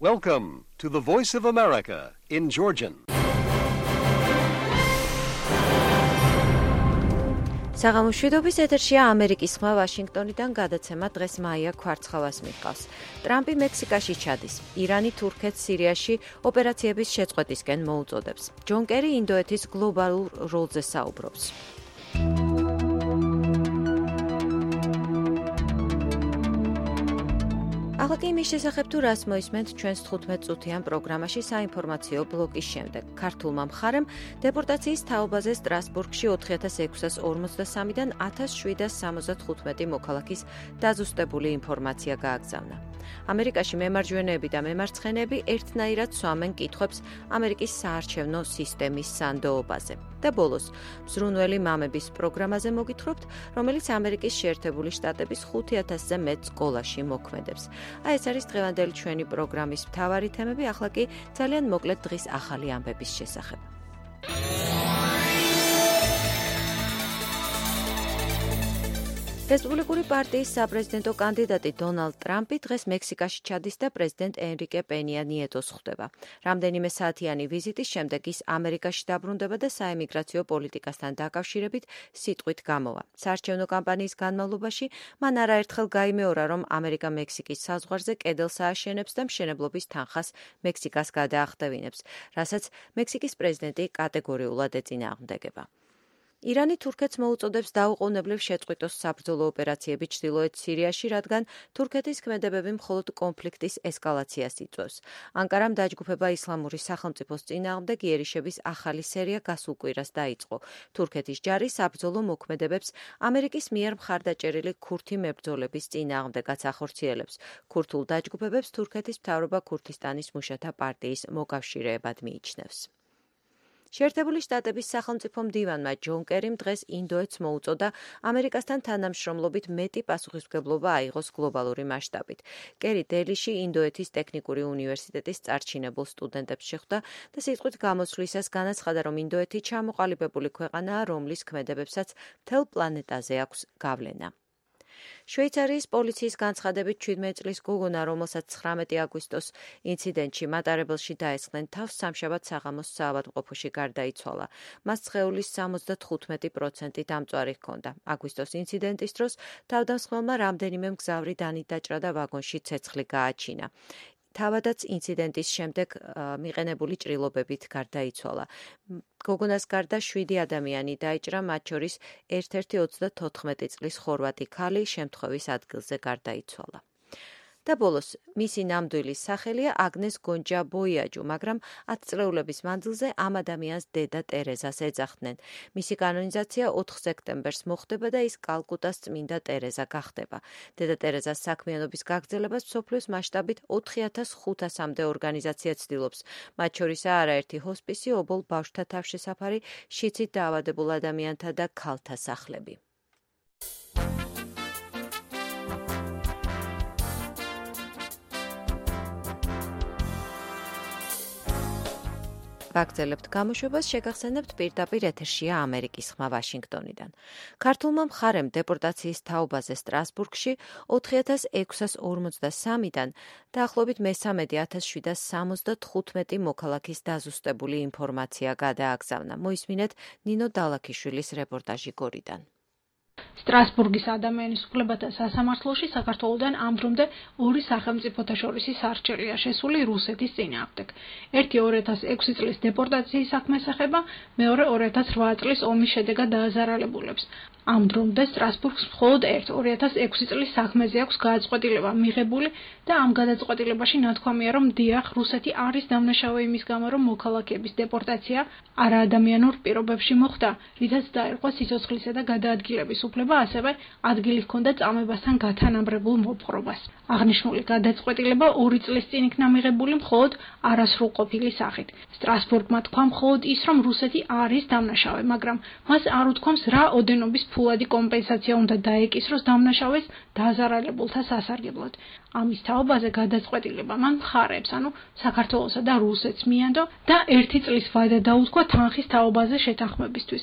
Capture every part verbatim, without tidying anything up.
Welcome to the Voice of America in Georgian. საღამოშვიდობის ეთერშია ამერიკის ხმა ვაშინგტონიდან გადაცემა დღეს მაია ქვარცხავას მიჰყავს. ტრამპი მექსიკაში ჩადის. ირანი თურქეთს სირიაში ოპერაციების შეწყვეტისკენ მოუწოდებს. ჯონ კერი ინდოეთის გლობალურ როლზე საუბრობს. ახლა კი იმის შესახებ თუ რას მოისმენთ ჩვენს თხუთმეტ წუთიან პროგრამაში საინფორმაციო ბლოკის შემდეგ. ქართულმა მხარემ დეპორტაციის თაობაზე სტრასბურგში ოთხი ათას ექვსას ორმოცდასამიდან ათას შვიდას სამოცდათხუთმეტი მოქალაქის დაზუსტებული ინფორმაცია გააგზავნა. ამერიკაში მემარჯვენეები და მემარცხენეები ერთნაირად სვამენ კითხვებს ამერიკის საარჩევნო სისტემის სანდოობაზე. და ბოლოს, მზრუნველი მამების პროგრამაზე მოგითხრობთ, რომელიც ამერიკის შეერთებული შტატების ხუთი ათასზე მეტ სკოლაში მოქმედებს. აი ეს არის დღევანდელი ჩვენი პროგრამის მთავარი თემები, ახლა კი ძალიან მოკლედ დღის ახალი ამბების შესახებ. რესპუბლიკური პარტიის საპრეზიდენტო კანდიდატი დონალდ ტრამპი დღეს მექსიკაში ჩადის და პრეზიდენტ ენრიკე პენია ნიეტოს ხვდება. რამდენიმე საათიანი ვიზიტის შემდეგ ის ამერიკაში დაბრუნდება და საემიგრაციო პოლიტიკასთან დაკავშირებით სიტყვით გამოვა. საარჩევნო კამპანიის განმავლობაში მან არაერთხელ გაიმეორა, რომ ამერიკა მექსიკის საზღვარზე კედელს ააშენებს და მშენებლობის თანხას მექსიკას გადაახტევინებს, რასაც მექსიკის პრეზიდენტი კატეგორიულად ეწინააღმდეგება. ირანი თურქეთს მოუწოდებს დაუყოვნებლივ შეწყვიტოს საბრძოლო ოპერაციები ჩრდილოეთ სირიაში, რადგან თურქეთის ქმედებები მხოლოდ კონფლიქტის ესკალაციას იწვევს. ანკარამ დაჯგუფება ისლამური სახელმწიფოს წინააღმდეგ იერიშების ახალი სერია გასულ კვირას დაიწყო. თურქეთის ჯარი საბრძოლო მოქმედებებს ამერიკის მიერ მხარდაჭერილი ქურთი მებრძოლების წინააღმდეგაც ახორციელებს. ქურთულ დაჯგუფებებს თურქეთის მთავრობა ქურთისტანის მუშათა პარტიის მოკავშირეებად მიიჩნევს. შეერთებული შტატების სახელმწიფო მდივანმა ჯონ კერიმ დღეს ინდოეთს მოუწოდა ამერიკასთან თანამშრომლობით მეტი პასუხისმგებლობა აიღოს გლობალური მასშტაბით. კერი დელიში ინდოეთის ტექნიკური უნივერსიტეტის წარჩინებულ სტუდენტებს შეხვდა და სიტყვით გამოსვლისას განაცხადა, რომ ინდოეთი ჩამოყალიბებული ქვეყანაა, რომლის ქმედებებსაც მთელ პლანეტაზე აქვს გავლენა. შვეიცარიის პოლიციის განცხადებით ჩვიდმეტი წლის გოგონა, რომელსაც ცხრამეტი აგვისტოს ინციდენტში მატარებელში დაესხნენ თავს, სამშაბათ საღამოს საავადმყოფოში გარდაიცვალა. მას სხეულის სამოცდათხუთმეტი პროცენტი დამწვარი ჰქონდა. აგვისტოს ინციდენტის დროს თავდამსხმელმა რამდენიმე მგზავრი დანიდაჭრა და ვაგონში ცეცხლი გააჩინა. თავადაც ინციდენტის შემდეგ მიყენებული ჭრილობებით გარდაიცვალა. გოგონას გარდა შვიდი ადამიანი დაიჭრა, მათ შორის ერთ-ერთი ოცდათოთხმეტი წლის ხორვატი ქალი შემთხვევის ადგილზე გარდაიცვალა. და ბოლოს, მისი ნამდვილი სახელია აგნეს გონჯა ბოიაჯუ, მაგრამ ათწლეულების მანძილზე ამ ადამიანს დედა ტერეზას ეძახდნენ. მისი კანონიზაცია ოთხ სექტემბერს მოხდება და ის კალკუტას წმინდა ტერეზა გახდება. დედა ტერეზას საქმიანობის გაგრძელებას მსოფლიოს მასშტაბით ოთხი ათას ხუთასამდე ორგანიზაცია ცდილობს. მათ შორისაა არაერთი ჰოსპისი, ობოლ ბავშვთა თავშესაფარი, შიცით დაავადებულ ადამიანთა და ქალთა სახლები. ვაგრძელებთ გამოშვებას, შეგახსენებთ პირდაპირ ეთერშია ამერიკის ხმა ვაშინგტონიდან. ქართულმა მხარემ დეპორტაციის თაობაზე სტრასბურგში ოთხი ათას ექვსას ორმოცდასამიდან დაახლოებით მესამედი ათას შვიდას სამოცდათხუთმეტი მოქალაქის დაზუსტებული ინფორმაცია გადააგზავნა. მოისმინეთ ნინო დალაქიშვილის რეპორტაჟი გორიდან. სტრასბურგის ადამიანის უფლებათა სასამართლოში საქართველოდან ამ დრომდე ორი სახელმწიფოთა შორისი სარჩელია შესული რუსეთის წინააღმდეგ. ერთი ორი ათას ექვსი წლის დეპორტაციის საქმეს ეხება, მეორე ორი ათას რვა წლის ომის შედეგად დააზარალებულებს. ამ დრომდე სტრასბურგს მხოლოდ ერთ ორი ათას ექვსი წლის საქმეზე აქვს გადაწყვეტილება მიღებული და ამ გადაწყვეტილებაში ნათქვამია, რომ დიახ, რუსეთი არის დამნაშავე იმის გამო, რომ მოქალაქეების დეპორტაცია არაადამიანურ პირობებში მოხდა, რითაც დაერქვა სიცოცხლისა და გადაადგილების უფლება, ასევე ადგილი ჰქონდა წამებასთან გათანაბრებულ მოპყრობას. აღნიშნული გადაწყვეტილება ორი წლის წინ იქნა მიღებული მხოლოდ არასრულყოფილი სახით. სტრასბურგმა თქვა მხოლოდ ის, რომ რუსეთი არის დამნაშავე, მაგრამ მას არ უთქვამს რა ოდენობის ფულადი კომპენსაცია უნდა დაეკისროს დამნაშავეს დაზარალებულთა სასარგებლოდ. ამის თაობაზე გადაწყვეტილება მან მხარეებს, ანუ საქართველოსა და რუსეთს მიანდო და ერთი წლის ვადა დაუთქვა თანხის თაობაზე შეთანხმებისთვის.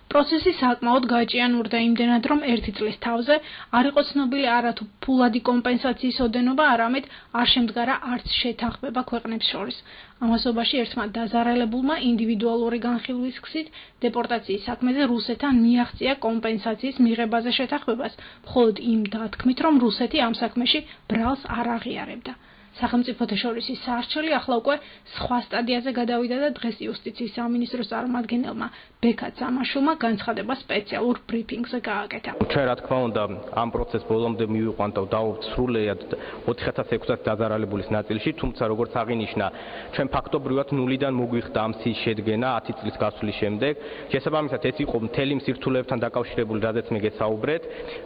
პროცესი საკმაოდ გაჭიანურდა იმდენად, რომ ერთი წლის თავზე არ იყო ცნობილი არათუ ფულადი კომპენსაციის ოდენობა, არამედ არ შემდგარა არც შეთანხმება ქვეყნებს შორის. ამასობაში ერთმა დაზარალებულმა ინდივიდუალური განხილვის გზით დეპორტაციის საქმეზე რუსეთთან მიაღწია კომპენსაციის მიღებაზე შეთანხმებას, მხოლოდ იმ დათქმით, რომ რუსეთი ამ საქმეში ბრალს არ აღიარებდა. სახელმწიფოთა შორის საარჩელი ახლა უკვე სხვა სტადიაზე გადავიდა და დღეს იუსტიციის სამინისტროს წარმომადგენელმა ბექა სამაშულმა განცხადება სპეციალურ ბრიფინგზე გააკეთა. ჩვენ რა თქმა უნდა ამ პროცესს ბოლომდე მივიყვანთ და დავსრულეთ ოთხ ათას ექვსი დაზარალებულის ნაწილში, თუმცა როგორც აღინიშნა, ჩვენ ფაქტობრივად ნულიდან მოგვიხდა ამ სიის შედგენა ათი წლის გასვლის შემდეგ. შესაბამისად ეს იყო მთელი მსირთულეებთან დაკავშირებული, რადგან მე გესაუბრეთ.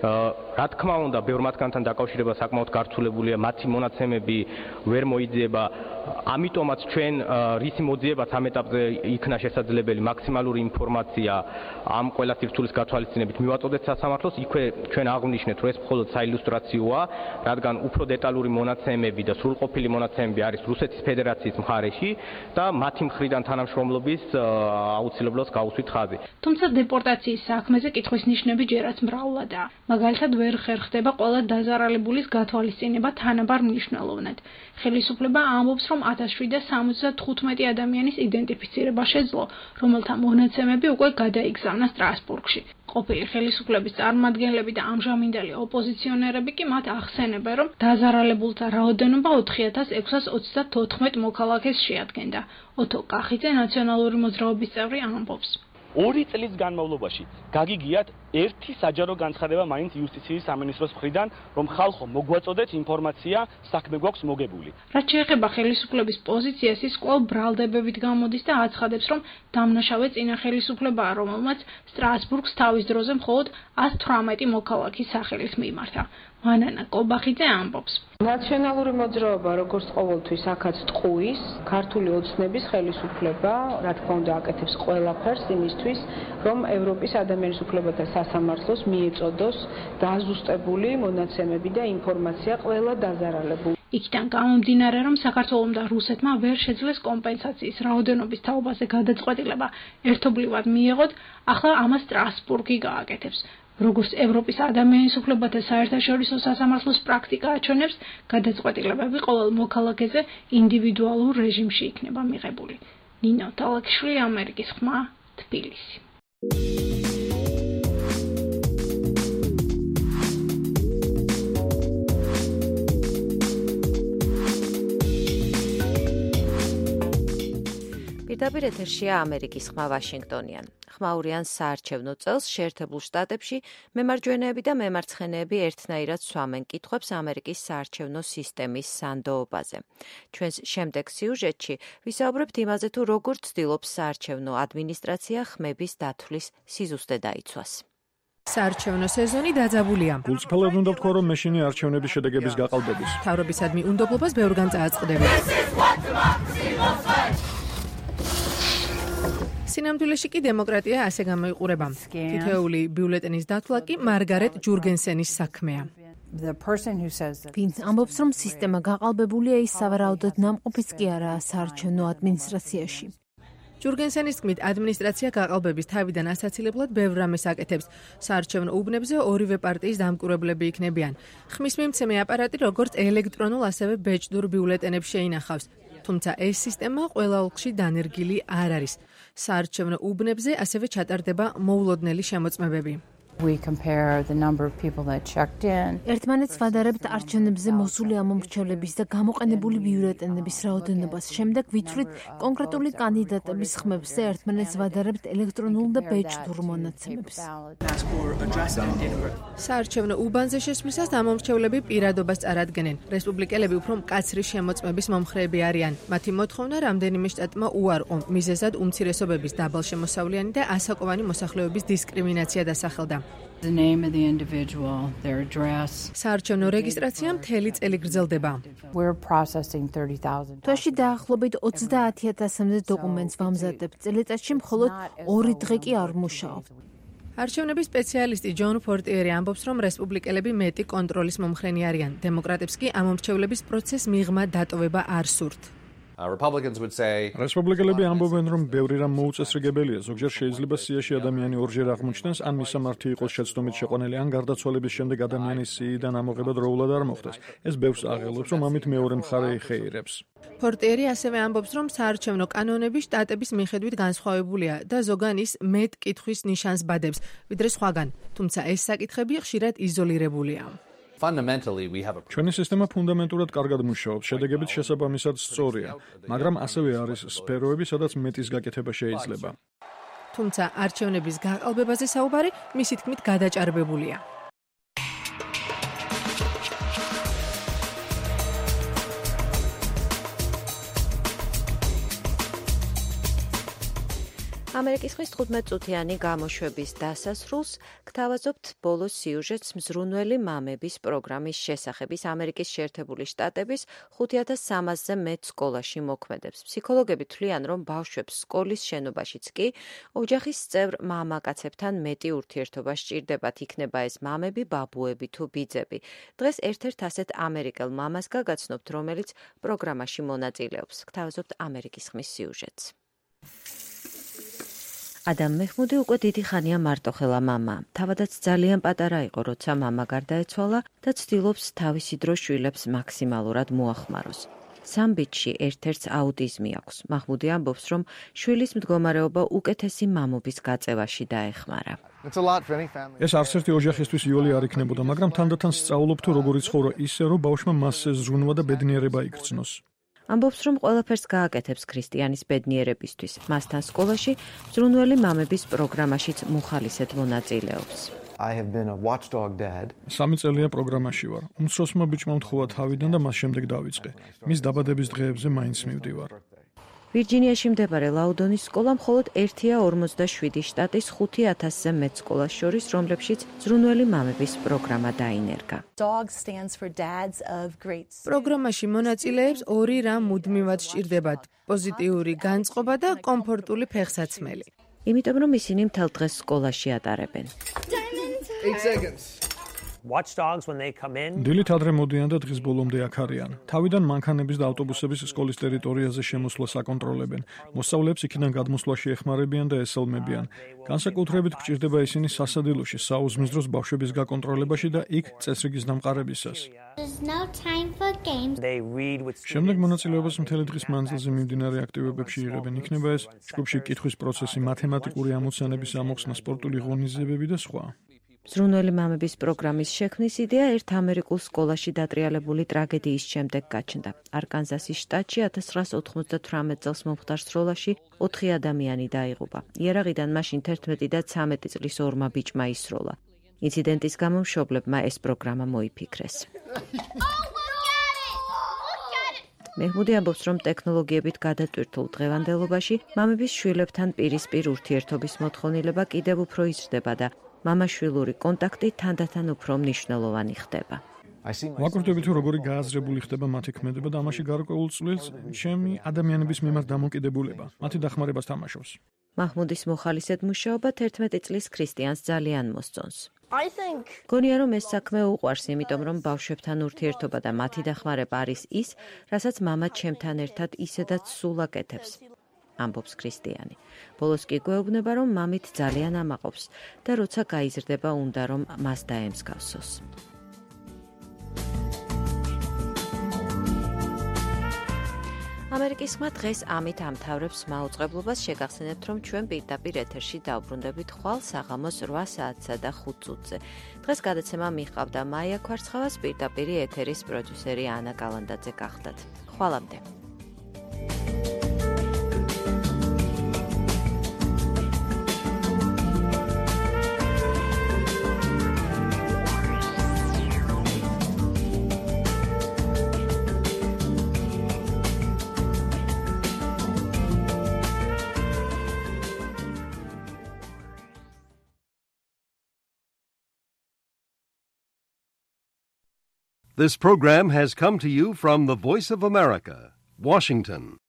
რა თქმა უნდა, ბევრ მათგანთან დაკავშირება საკმაოდ გართულებულია, მათი მონაცემები ვერ მოიძიება, ამიტომაც ჩვენ რისი მოძიებაც ამ ეტაპზე იქნა შესაძლებელი მაქსიმალური ინფორმაცია ამ ყველა სირთულის გათვალისწინებით მივაწოდეთ სასამართლოს, იქვე ჩვენ აღვნიშნეთ, რომ ეს მხოლოდ საილუსტრაციოა, რადგან უფრო დეტალური მონაცემები და სრულყოფილი მონაცემები არის რუსეთის ფედერაციის მხარეში და მათი მხრიდან თანამშრომლობის აუცილებლობას გაუსვით ხაზი. თუმცა დეპორტაციის საქმეზე კითხვის ნიშნები ჯერაც მრავლადაა. მაგალითად ვერ ხერხდება ყველა დაზარალებულის გათვალისწინება თანაბარ მნიშვნელოვნად. ხელისუფლება ამბობს, რომ ათას შვიდსა სამოცდა თხუთმეტი ადამიანის იდენტიფიცირება შეძლო, რომელთა მონაცემები უკვე გადაიგზავნა სტრასბურგში. ყოფილი ხელისუფლების წარმომადგენლები და ამჟამინდელი ოპოზიციონერები კი მათ ახსენებენ, რომ დაზარალებულთა რაოდენობა ოთხი ათას ექვსას ოცდათოთხმეტ მოქალაქეს შეადგენდა. ოტო კახიძე, ნაციონალური მოძრაობის წევრი, ამბობს. ორი წლის განმავლობაში გაგიგიათ ერთი საჯარო განცხადება მაინც იუსტიციის სამინისტროს მხრიდან, რომ ხალხო მოგვაწოდეთ ინფორმაცია, საქმე გვაქვს მოგებული. რაც შეეხება ხელისუფლების პოზიციას, ის კვლავ ბრალდებებით გამოდის და აცხადებს, რომ დამნაშავე წინა ხელისუფლებაა, რომელმაც სტრასბურგს თავის დროზე მხოლოდ ათს თვრამეტი მოქალაქის სახელით მიმართა. მანანა კობახიძე ამბობს. ნაციონალური მოძრაობა, როგორც ყოველთვის, აქაც ტყუის, ქართული ოცნების ხელისუფლება, რა თქმა უნდა, აკეთებს ყველაფერს იმისთვის, რომ ევროპის ადამიანის უფლებათა სასამართლოს მიეწოდოს დაზუსტებული მონაცემები და ინფორმაცია ყველა დაზარალებულ. იქიდან გამომდინარე, რომ საქართველომ და რუსეთმა ვერ შეძლეს კომპენსაციის რაოდენობის თაობაზე გადაწყვეტილება ერთობლივად მიეღოთ, ახლა ამას სტრასბურგი გააკეთებს. როგორც ევროპის ადამიანის უფლებათა საერთაშორისო სასამართლოს პრაქტიკა აჩვენებს, გადაწყვეტილებები ყოველ მოქალაქეზე ინდივიდუალურ რეჟიმში იქნება მიღებული. ნინო თალაკიშვილი, ამერიკის ხმა, თბილისი. პირდაპირ ეთერშია ამერიკის ხმა ვაშინგტონიდან. ხმაურიან საარჩევნო წელს შეერთებულ შტატებში მემარჯვენეები და მემარცხენეები ერთნაირად სვამენ კითხვებს ამერიკის საარჩევნო სისტემის სანდოობაზე. ჩვენს შემდეგ სიუჟეტში ვისაუბრებთ იმაზე, თუ როგორ ცდილობს საარჩევნო ადმინისტრაცია ხმების დათვლის სიზუსტე დაიცვას. საარჩევნო სეზონი დაძაბულია. გულწრფელად უნდა ვთქვა, რომ მეშინი არჩევნების შედეგების გაყალბების. მთავრობისადმი უნდობლობას ბევრგან წააწყდებით. სინამდვილეში კი დემოკრატია ასე გამოიყურება. თითოეული ბიულეტენის დათვლა კი მარგარეტ ჯურგენსენის საქმეა. ვინც ამბობს, რომ სისტემა გაყალბებულია, ის სავარაუდოდ ნამყოფიც კი არაა საარჩევნო ადმინისტრაციაში. ჯურგენსენის თქმით, ადმინისტრაცია გაყალბების თავიდან ასაცილებლად ბევრ რამეს აკეთებს. საარჩევნო უბნებზე ორივე პარტიის დამკვირვებლები იქნებიან. ხმის მიმცემი აპარატი როგორც ელექტრონულ, ასევე ბეჭდურ ბიულეტენებს შეინახავს. თუმცა ეს სისტემა ყველა ოლქში დანერგილი არ არის. საარჩევნო უბნებზე ასევე ჩატარდება მოულოდნელი შემოწმებები. ერთმანეთს ვადარებთ არჩევნებზე მოსული ამომრჩევლების და გამოყენებული ბიულეტენების რაოდენობას. შემდეგ ვიცვლით კონკრეტული კანდიდატების ხმებს და ერთმანეთს ვადარებთ ელექტრონულ და ბეჭდურ მონაცემებს. საარჩევნო უბანზე შესვლისას ამომრჩევლები პირადობას წარადგენენ. რესპუბლიკელები უფრო მკაცრი შემოწმების მომხრეები არიან. მათი მოთხოვნა რამდენიმე შტატმა უარყო, მიზეზად უმცირესობების დაბალშემოსავლიანი და ასაკოვანი მოსახლეობის დისკრიმინაცია დასახელდა. საარჩევნო რეგისტრაცია მთელი წელი გრძელდება. თვეში დაახლოებით ოცდაათი ათასამდე დოკუმენტს ვამზადებთ. წელიწადში მხოლოდ ორი დღე კი არ ვმუშაობ. არჩევნების სპეციალისტი ჯონ ფორტიერი ამბობს, რომ რესპუბლიკელები მეტი კონტროლის მომხრენი არიან. დემოკრატებს კი ამომრჩევლების პროცესს მიღმა დატოვება არ სურთ. რესპუბლიკელები ამბობენ, რომ ბევრი რამ მოუწესრიგებელია, ზოგჯერ შეიძლება სიაში ადამიანი ორჯერ აღმოჩნდეს, ან მისამართი იყოს შეცდომით შეყვანილი, ან გარდაცვალების შემდეგ ადამიანის სიიდან ამოღება დროულად არ მოხდეს. ეს ბევრს აღელვებს, რომ ამით მეორე მხარე იხეირებს. პორტიერი ასევე ამბობს, რომ საარჩევნო კანონები შტატების მიხედვით განსხვავებულია და ზოგან ის მეტ კითხვის ნიშანს ბადებს, ვიდრე სხვაგან, თუმცა ეს საკითხები ხშირად იზოლირებულია. ჩვენი სისტემა ფუნდამენტურად კარგად მუშაობს, შედეგებიც შესაბამისად სწორია, მაგრამ ასევე არის სფეროები, სადაც მეტის გაკეთება შეიძლება. თუმცა არჩევნების გაყალბებაზე საუბარი მისი თქმით გადაჭარბებულია. ამერიკის ხმის თხუთმეტწუთიანი გამოშვების დასასრულს გთავაზობთ ბოლოს სიუჟეტს მზრუნველი მამების პროგრამის შესახებ. ის ამერიკის შეერთებული შტატების ხუთ ათას სამასზე მეტ სკოლაში მოქმედებს. ფსიქოლოგები თვლიან, რომ ბავშვებს სკოლის შენობაშიც კი ოჯახის წევრ მამაკაცებთან მეტი ურთიერთობა სჭირდებათ, იქნება ეს მამები, ბაბუები თუ ბიძები. დღეს ერთ-ერთ ასეთ ამერიკელ მამას გაგაცნობთ, რომელიც პროგრამაში მონაწილეობს. გთავაზობთ ამერიკის ხმის სიუჟეტს. ადამ მეჰმუდი უკვე დიდი ხანია მარტოხელა მამა. თავადაც ძალიან პატარა იყო, როცა მამა გარდაეცვალა და ცდილობს თავისი დრო შვილებს მაქსიმალურად მოახმაროს. სამ ბიჭში ერთ-ერთს აუტიზმი აქვს. მაჰმუდი ამბობს, რომ შვილის მდგომარეობა უკეთესი მამობის გაწევაში დაეხმარა. ეს არც ერთი ოჯახისთვის იოლი არ იქნებოდა, მაგრამ თანდათან სწავლობ თუ როგორ იცხოვრო ისე, რომ ბავშვმა მასზე ზრუნვა და ბედნიერება იგრძნოს. ამბობს, რომ ყველაფერს გააკეთებს ქრისტიანის ბედნიერებისთვის. მასთან სკოლაში მზრუნველი მამების პროგრამაშიც მუხალისედ მონაწილეობს. სამი წელია პროგრამაში ვარ. უმცროსმა ბიჭმა მთხოვა თავიდან და მას შემდეგ დავიწყე. მის დაბადების დღეებზე მაინც მივდივარ. ვირჯინიაში მდებარე ლაუდონის სკოლა მხოლოდ ერთია ორმოცდაშვიდი შტატის ხუთი ათასზე მეტ სკოლას შორის, რომლებშიც მზრუნველი მამების პროგრამა დაინერგა. პროგრამაში მონაწილეებს ორი რამ მუდმივად სჭირდებათ: პოზიტიური განწყობა და კომფორტული ფეხსაცმელი. იმიტომ რომ ისინი მთელ დღეს სკოლაში ატარებენ. დილით ადრე მოდიან და დღის ბოლომდე აქ არიან. თავიდან მანქანების და ავტობუსების სკოლის ტერიტორიაზე შემოსვლას აკონტროლებენ. მოსწავლეებს იქიდან გადმოსვლაში ეხმარებიან და ესალმებიან. განსაკუთრებით გჭირდება ისინი სასადილოში, საუზმის დროს ბავშვების გაკონტროლებაში და იქ წესრიგის დამყარებისას. შემდეგ მონაწილეობას მთელი დღის მანძილზე მიმდინარე აქტივობებში იღებენ. იქნება ეს ჯგუფში კითხვის პროცესი, მათემატიკური ამოცანების ამოხსნა, სპორტული ღონისძიებები და სხვა. მზრუნველი მამების პროგრამის შექმნის იდეა ერთ ამერიკულ სკოლაში დატრიალებული ტრაგედიის შემდეგ გაჩნდა. არკანზასის შტატში ათას ცხრაას ოთხმოცდათვრამეტ წელს მომხდარ სროლაში ოთხი ადამიანი დაიღუპა. იარაღიდან მაშინ თერთმეტი და ცამეტი წლის ორმა ბიჭმა ისროლა. ინციდენტის გამო მშობლებმა ეს პროგრამა მოიფიქრეს. მეჰმუდი ამბობს, რომ ტექნოლოგიებით გადატვირთულ დღევანდელობაში მამების შვილებთან პირისპირ ურთიერთობის მოთხოვნილება კიდევ უფრო იზრდება და მამაშვილური კონტაქტი თანდათან უფრო მნიშვნელოვანი ხდება. ვაკვირდები თუ როგორი გააზრებული ხდება მათი ქმედება და ამაში გარკვეულ წვლილს ჩემი ადამიანების მიმართ დამოკიდებულება, მათი დახმარებას თამაშობს. მაჰმუდის მოხალისედ მუშაობა თერთმეტი წლის ქრისტიანს ძალიან მოსწონს. გონია, რომ ეს საქმე უყვარს, იმიტომ რომ ბავშვებთან ურთიერთობა და მათი დახმარება არის ის, რასაც მამა ჩემთან ერთად ისედაც სულ აკეთებს. ამბობს ქრისტიანი. ბოლოს კი გვეუბნება, რომ მამით ძალიან ამაყობს და როცა გაიზრდება, უნდა რომ მას დაემსგავსოს. ამერიკის ხმა დღეს ამით ამთავრებს მაუწყებლობას. შეგახსენებთ, რომ ჩვენ პირდაპირ ეთერში დავბრუნდებით ხვალ საღამოს რვა საათსა და ხუთ წუთზე. დღეს გადაცემა მიჰყავდა მაია ქვარცხავას, პირდაპირი ეთერის პროდიუსერი ანა კალანდაძე გახდათ. ხვალამდე. This program has come to you from the Voice of America, Washington.